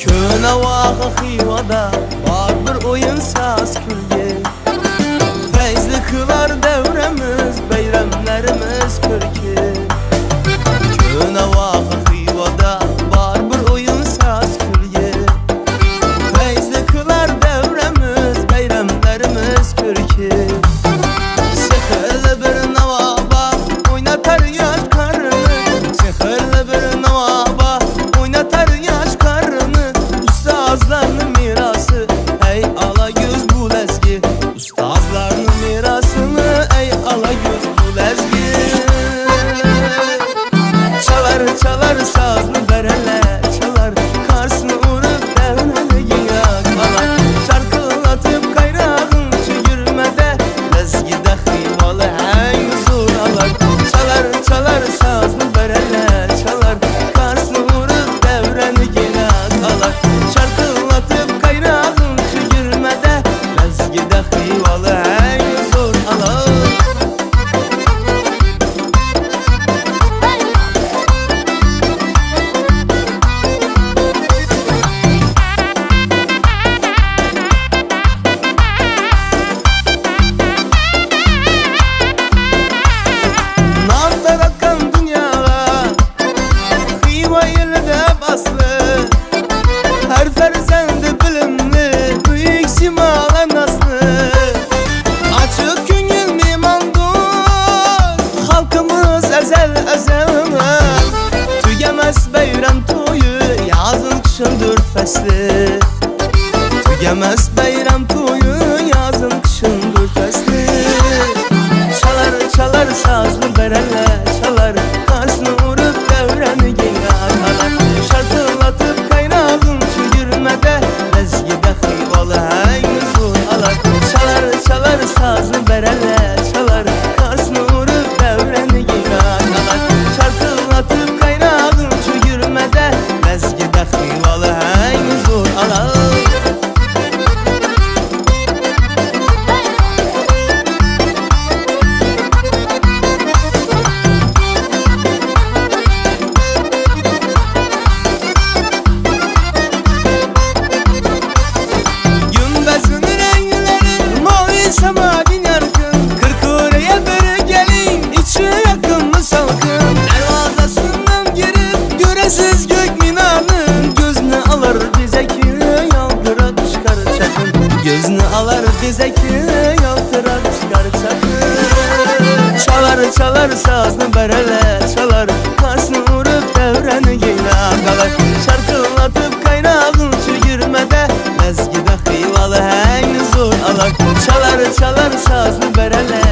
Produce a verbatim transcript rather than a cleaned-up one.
Köne vağı xivada var bir oyun saz külge. Feyzli kılar devremiz, beyramlarımız kürke. Köne vağı xivada var bir oyun saz külge. Feyzli kılar devremiz, beyramlarımız kürke. Sehirli bir navaba oynatar yaş karını. Sehirli bir navaba oynatar yaş karını. Ustazlarının mirası ey ala göz bu lezgi. Ustazlarının mirasını ey ala göz bu lezgi. Çalar çalar sazlı bereler çalar. Karsını uğrup devreni yakalar. Şarkılatıp kayrağın çügürmede lezgide hıyvalı en zuralar. Çalar çalar sazlı bereler çalar. Karsını uğrup devreni yakalar. Şarkılatıp kayrağın çügürmede lezgide hıyvalı en zuralar. Nalda bakan dünyaya Kıyma yılda baslı. Her ferzendi bilimli büyük simala naslı. Açık küngül miman dost halkımız ezel ezel. Tügemez beyram toyu yazın kışın dört fesli. Tügemez beyram toyu yazın kışın dört fesli. Çalar çalar sazlı bereler çalar. Karsını uğrup devreni yakalar. Şarkılatıp kaynağın çügürmede lezgide hıyvalı en zuralar. Çalar çalar sazlı bereler çalar. Karsını uğrup devreni yakalar. Şarkılatıp kaynağın çügürmede lezgide hıyvalı en zuralar. Gümbezinin renkleri mavi semadin yarkın. Kırklareye beri gelin içi yakın mı salkın. Dervazasından girip göresiz gök minanın. Gözünü alır bizeki yaltıra çıkar çakın. Gözünü alır bizeki yaltıra çıkar çakın. Çalar çalar sazlı bereler çalar. Karsını uğrup devreni yakalar. Şarkılatıp kaynağın çügürmede lezgide hıyvalı en zor alak. Çalar çalar sazlı bereler